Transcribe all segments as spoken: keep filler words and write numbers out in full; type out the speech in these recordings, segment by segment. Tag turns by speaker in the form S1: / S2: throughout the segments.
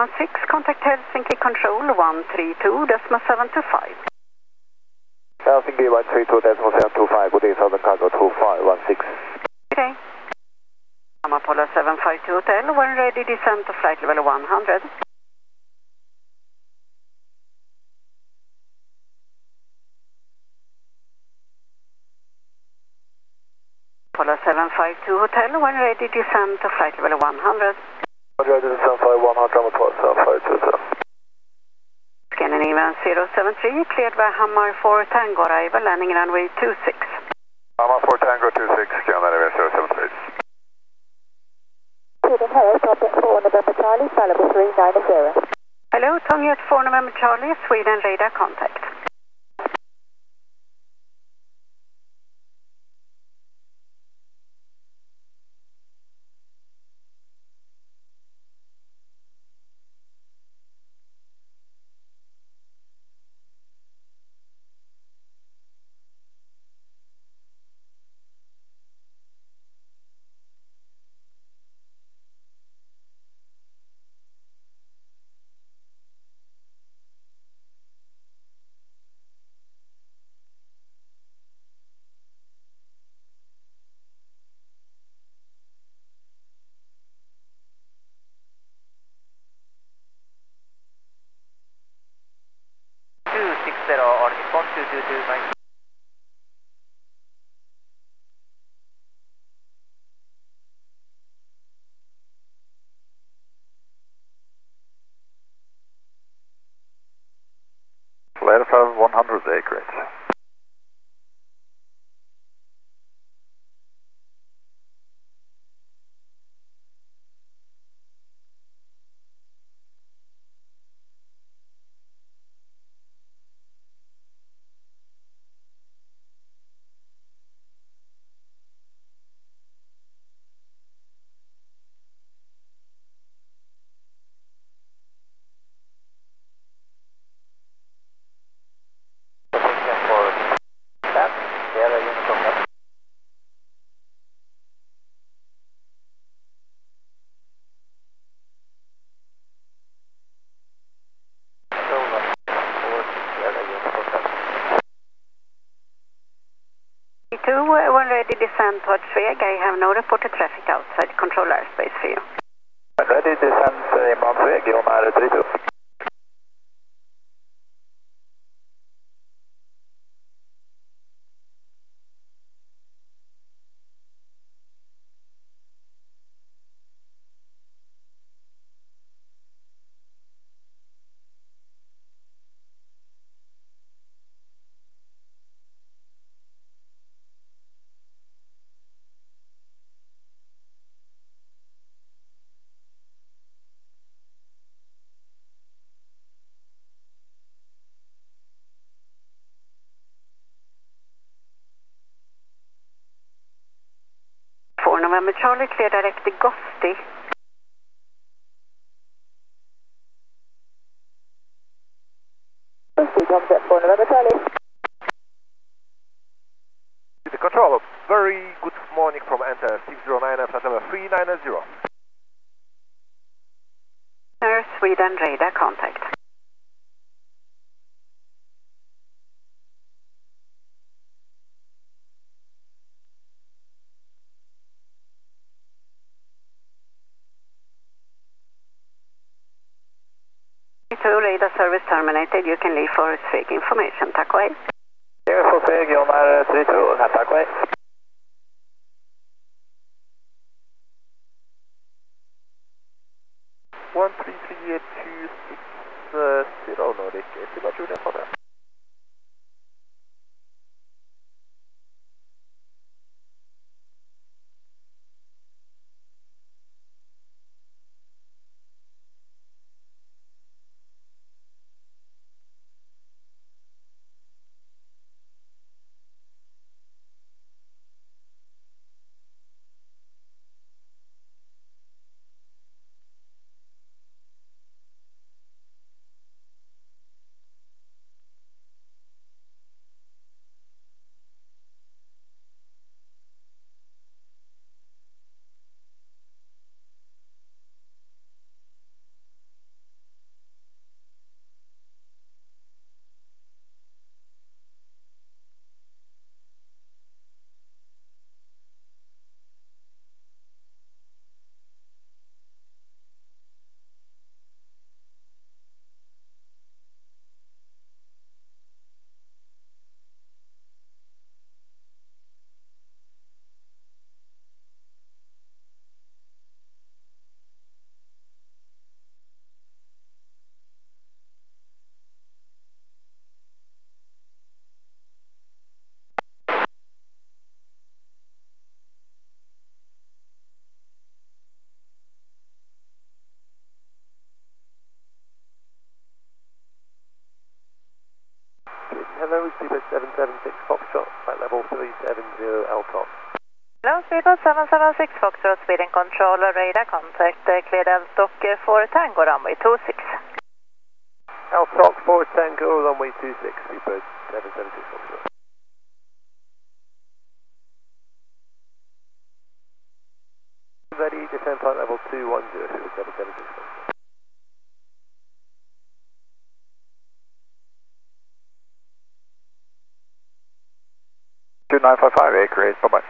S1: one six, contact Helsinki Control one three two, decimal seven two five.
S2: Helsinki one three two, decimal seven two five, good day, Southern Cargo two five one six.
S1: Okay. I'm Apollo seven five two Hotel, when ready, descend to flight level one hundred. Apollo seven five two Hotel, when ready, descend to flight level one hundred.
S2: Roger, this is seven five one, Apollo seven five two Hotel.
S1: Scandinavian zero seven three, cleared by Hammar for Tango arrival, landing runway two six.
S2: Hammar for Tango two six, Scandinavian zero seven three.
S3: Sweden Hello, Tommy four November Charlie, Malibu three nine zero.
S1: Hello, Tommy at four November Charlie, Sweden radar contact.
S4: two six zero on response two two two nine.
S2: Later five one hundred acreage.
S1: two, when ready, descend towards Sveg. I have no reported traffic outside control airspace for you.
S2: Ready, descend inbound Sveg, on R three two.
S1: four November Charlie, clear direct to Gosti.
S3: Gosti, Tom's at four November Charlie.
S2: The control, very good morning from Enter six zero nine, flight number three nine zero.
S1: Air Sweden radar contact. two, radar service terminated. You can leave for Sveg information. Tack och hej.
S2: Here for Sveg, on R three two, tack och hej. one three three two six zero Nordic, estimationen på det. Hello, Speedbird seven seven six Foxtrot, flight level three seven zero L T O.
S5: Hello, Speedbird seven seven six Foxtrot, speed and control, radar contact, uh, clear L-stock uh, for Tango, runway two six.
S2: L T O for Tango, runway two six, Speedbird seven seven six Foxtrot. Ready, descend flight level two one zero, Speedbird seven seven six Foxtrot.
S6: two nine five five, acre eight, bye-bye.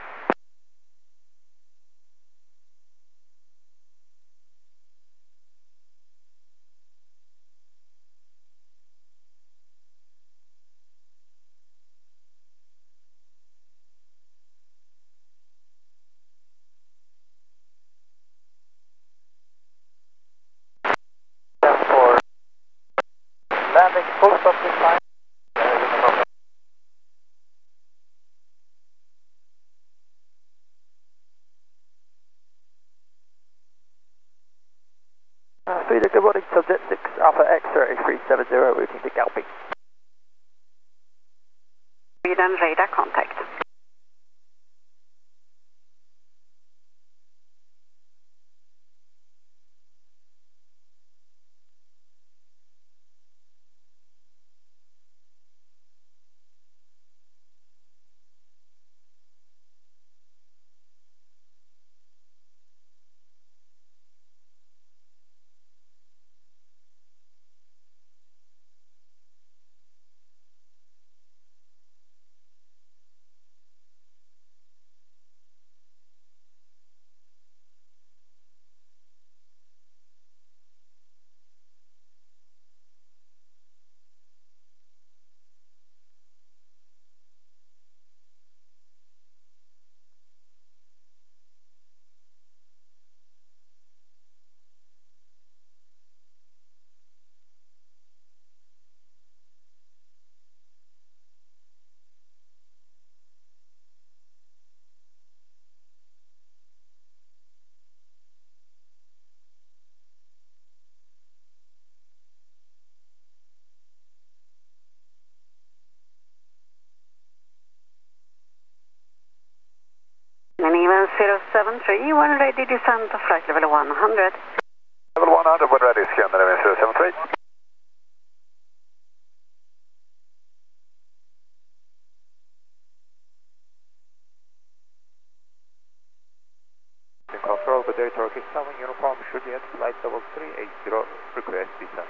S2: For landing full stop this time.
S6: Uh, Speeder, good morning, subject six Alpha X-ray three seven zero, routing to Galpy.
S1: Speed and radar contact. Animal zero seven three, when ready, descend to flight level one hundred.
S6: Level one hundred, when ready, scan the zero seven three. Control, the Delta Rocket seven uniform, should get flight level three eight zero, request descent.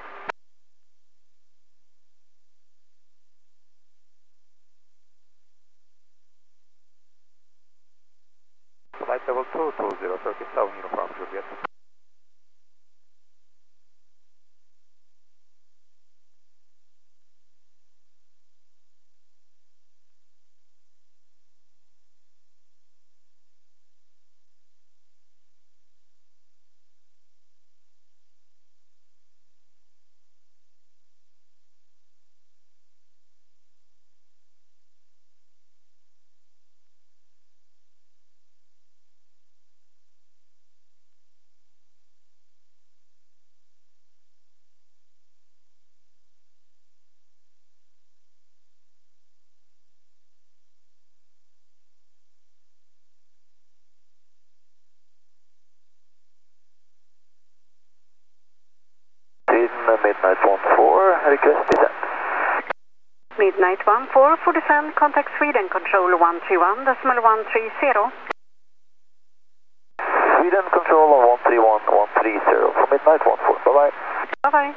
S6: Flight level two two zero, Turkish seven uniform, should get. Midnight one four, request descent.
S1: Midnight one four for descent, contact Sweden, control one three one, decimal one three zero.
S2: Sweden control on one three one one three zero for Midnight one four, bye-bye.
S1: Bye-bye.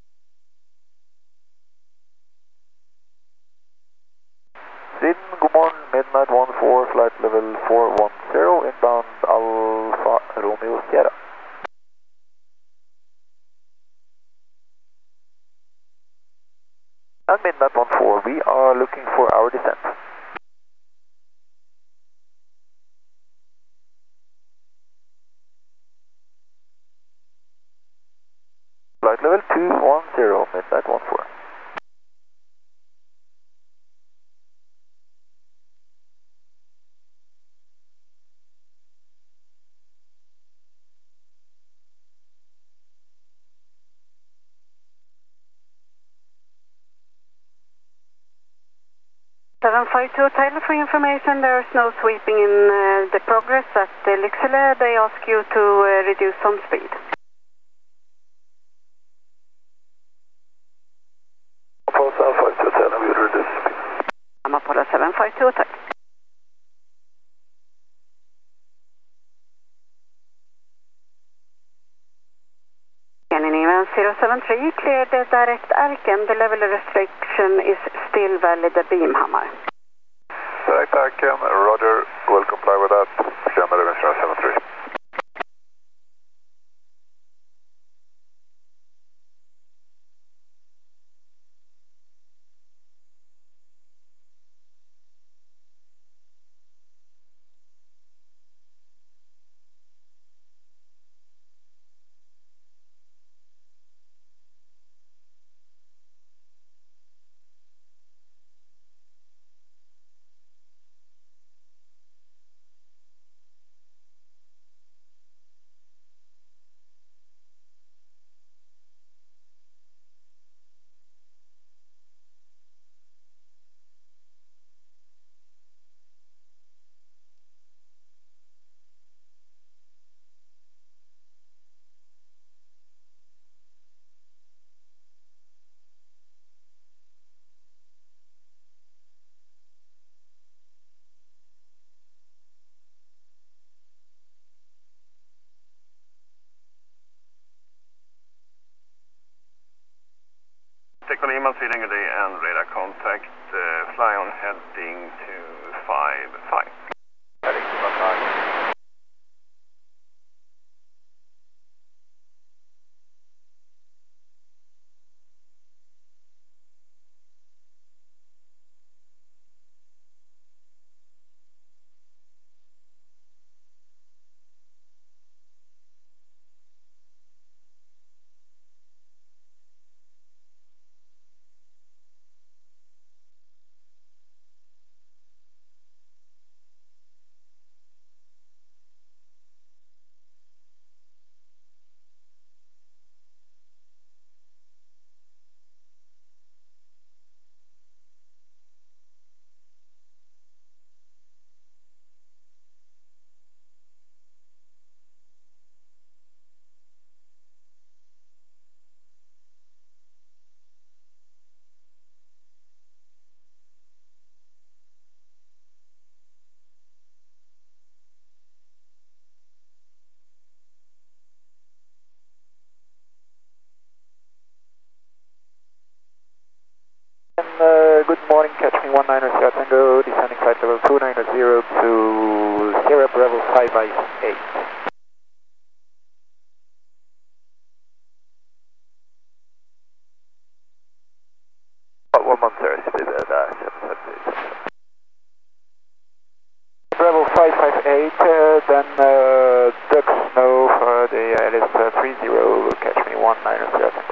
S2: Sweden, good morning, Midnight one four, flight level four one zero, inbound Alpha Romeo Sierra. And Midnight one four, we are looking for our descent. Flight level two one zero, Midnight one four.
S1: seven five two Hotel, for information, there is no sweeping in uh, the progress at uh, Lycksele. They ask you to uh, reduce on speed.
S2: Apollo seven five two Hotel, we reduce speed.
S1: I'm Apollo seven five two Hotel. Event zero seven three, cleared the direct Arken. The level restriction is still valid at Beamhammer.
S2: Direct Arken, roger, will comply with that. Känner event zero seven three.
S7: Technical Lima, Sweden, good day, and radar contact, uh, fly on heading to five five.
S2: Heading to five five. Uh, good morning, catch me one niner Sierra Tango, descending flight level two nine zero to Sierra Bravo five five eight. Oh, one month there, speed there, Bravo five five eight, uh, then uh, duck snow for the Alice uh, three zero, catch me one niner Sierra Tango.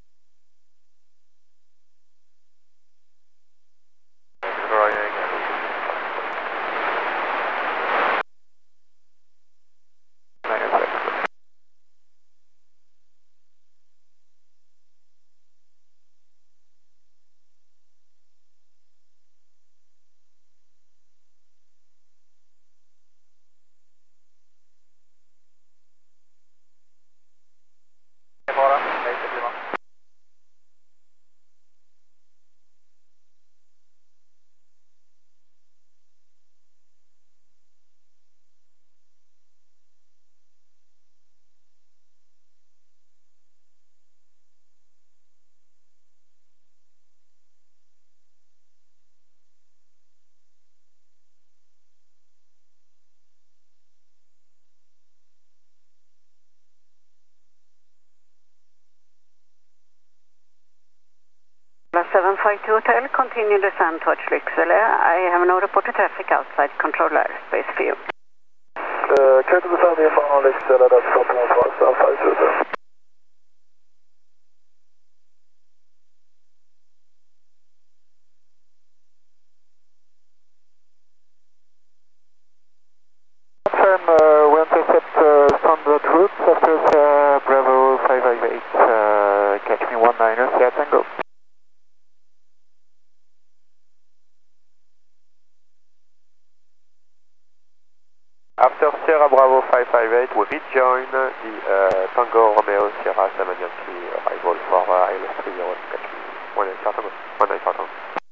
S1: seven five two Hotel, continue descent towards Lycksele. I have no reported traffic outside control airspace for you.
S2: Uh, clear to descend in on Lycksele, that's copy one five seven five two Hotel. Confirm, uh, we intercept uh, standard routes after uh, Bravo five five eight, uh, catch me one niner Sierra Tango. Bravo five five eight will rejoin the uh, Tango Romeo Sierra seven Yankee arrival for uh, I L S three zero catch me one nine Charton. one nine Charton.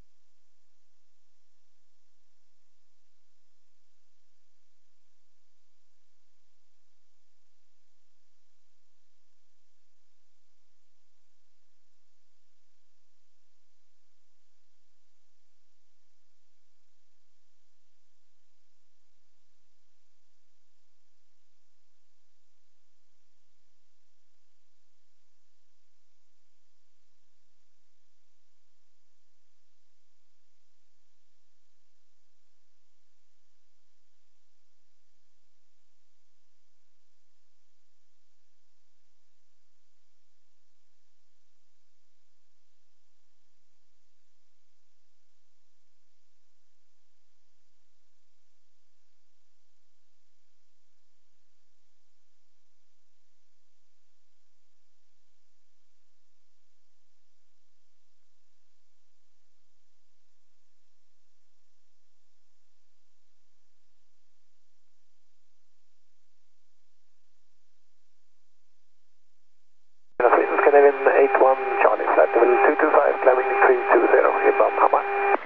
S2: Scandinavian eight one Charlie, flight level two two five, climbing three two zero, inbound Hamar.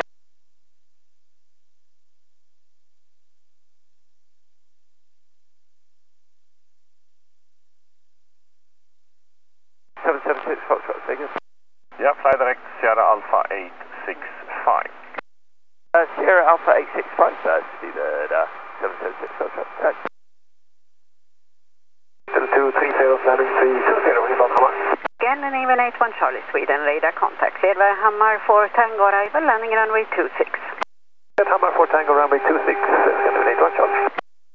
S2: seven seven six, Foxtrot, Vegas.
S7: Yeah, fly direct Sierra Alpha eight six five.
S2: Uh, Sierra Alpha eight six five, uh, speed uh, seven seven six, Foxtrot. Uh, two three zero, landing three two zero, inbound Hamar.
S1: Scandinavian eight one Charlie, Sweden, radar contact. Cleared by Hamar for Tango arrival, landing runway two six.
S2: Hamar for Tango, runway two six, Scandinavian eight one Charlie.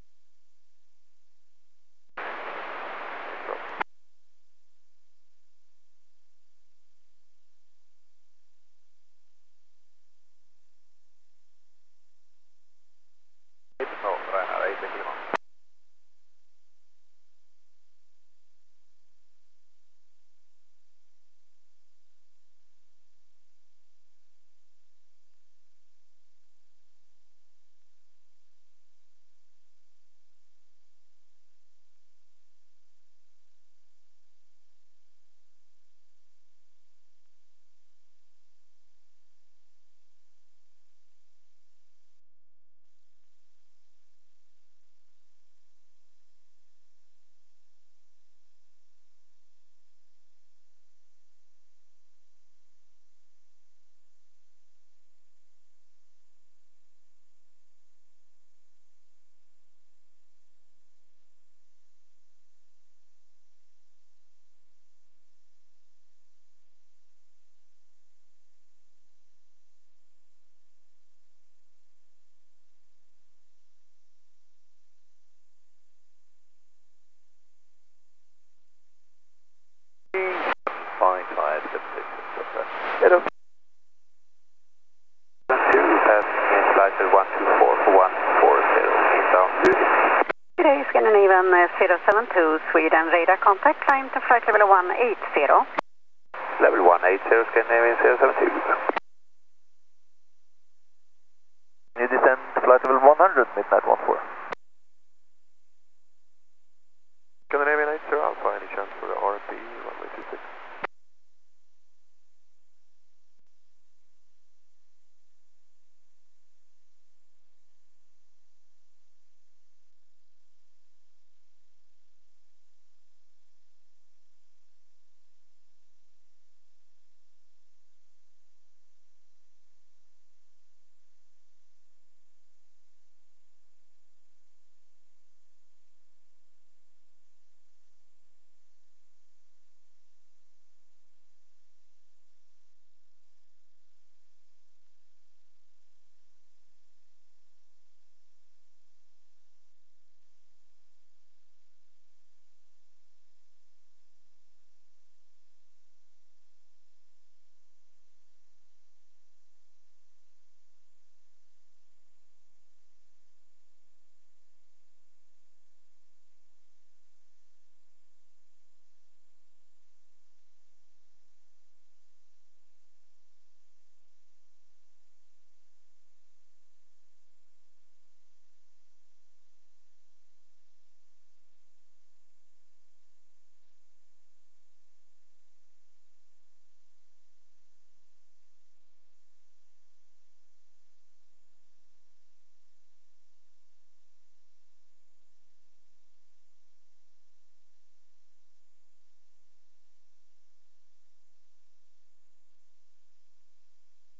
S2: five five seven six, hello. two, in flight one two four for one four zero, inbound.
S1: Today, Scandinavian uh, zero seven two, Sweden, radar contact, climb to flight level one eight zero.
S2: Level one eight zero, Scandinavian zero seven two. You descend flight level one hundred, midnight one four. Scandinavian eight zero Alpha, any chance for the R P runway two six?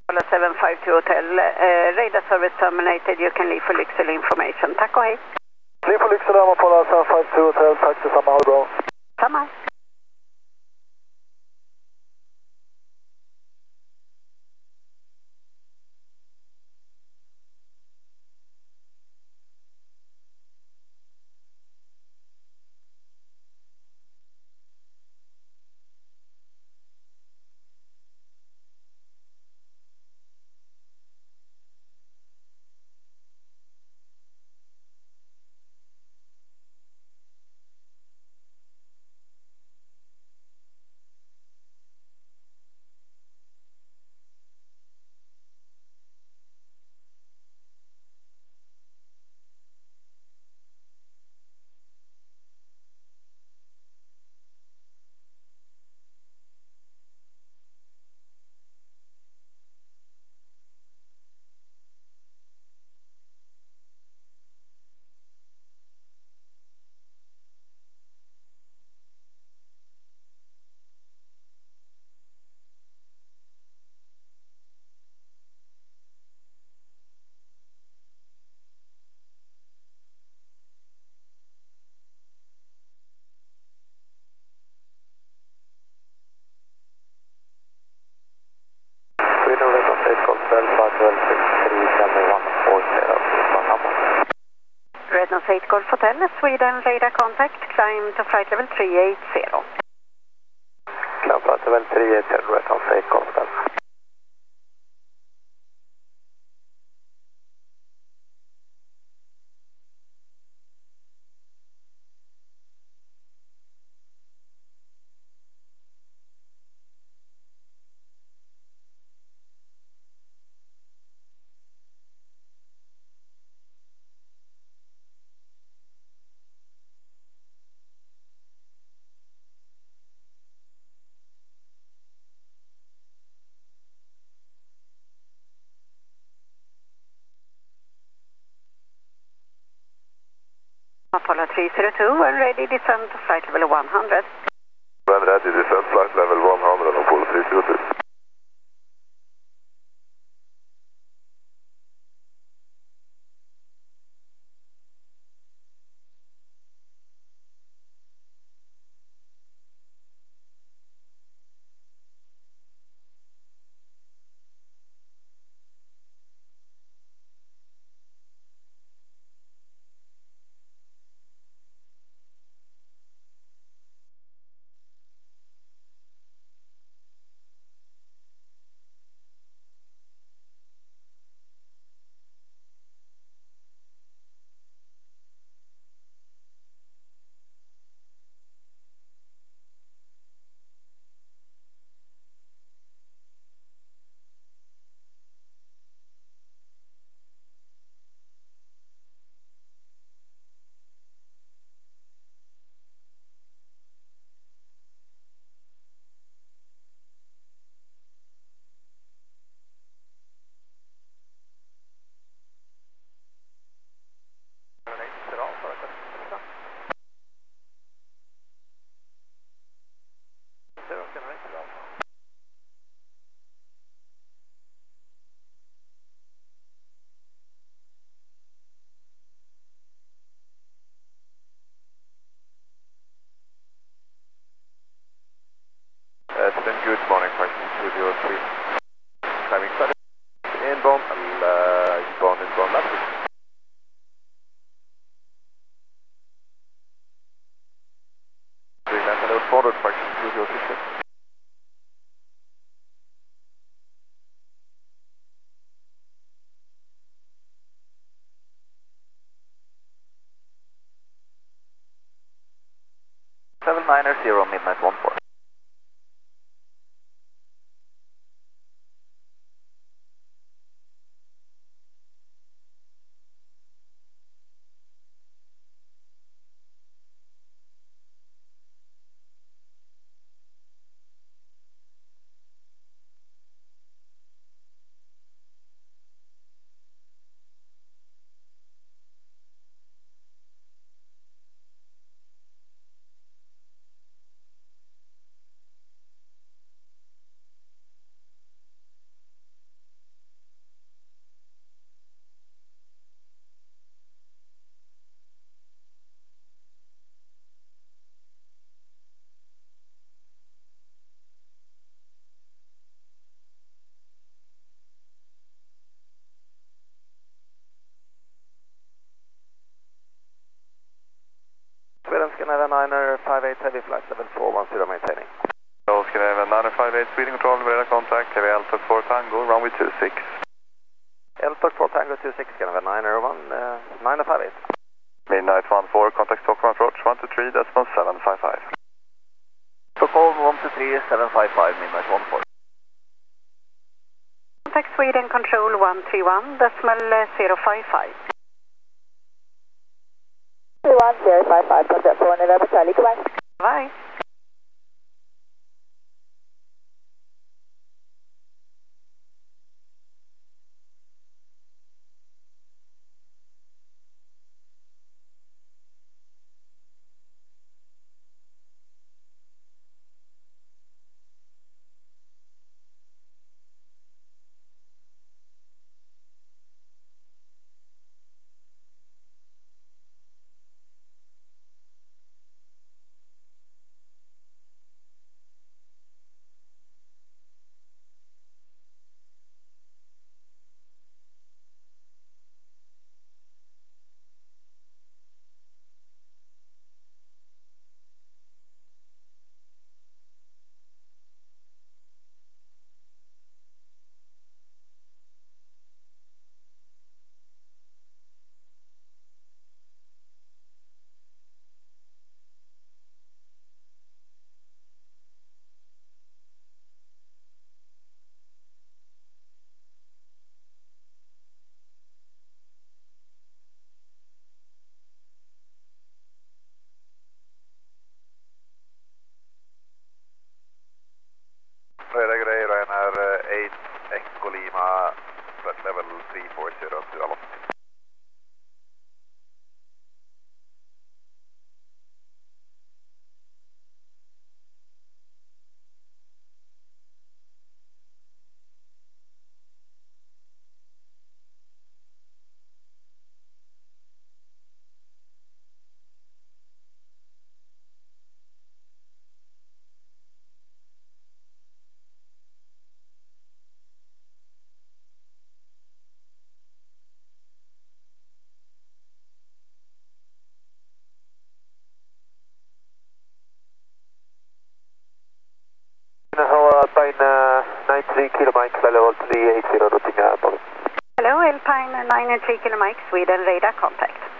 S1: seven five two Hotel, uh, radar service terminated, you can leave för Lycksele information. Tack och hej.
S2: Leave för Lycksele, Apollo seven five two Hotel, tack detsamma, ha det bra.
S1: Samma. Rednose eight Golf Hotel, Sweden, radar contact, climb to flight level three eighty.
S2: Climb flight level three eighty, Rednose eight Golf Hotel.
S1: Apollo three zero two, and ready descend to flight level one hundred.
S2: When ready, descend flight level one hundred on Apollo three zero two. It's been good morning, question two zero three. Climbing flight inbound, uh, inbound, inbound, left. Greenland, hello, forward, question two zero six. seven nine zero, midnight one four. Scandinavian niner five eight Heavy Flight Level four one zero maintaining.
S8: So Scandinavian niner five eight, Sweden Control, radar contact, Heavy Alpha four Tango, runway two six.
S2: Alpha four Tango two six, Scandinavian niner one, uh, niner five eight.
S8: Midnight one four, contact Stockholm approach one two three, decimal seven five five.
S2: Stockholm one two three, seven five five, Midnight one four.
S1: Contact Sweden Control one three one, decimal zero five five.
S3: three one zero five five, contact for November Charlie, goodbye.
S1: Bye.
S8: Radar Grey, Ryanair eight Echo Lima, flight level three four zero, develop.
S2: Alpine ninety-three Kilo Mike, level three eighty, routing Apollo.
S1: Hello, Alpine nine three Kilo Mike, Sweden, radar contact.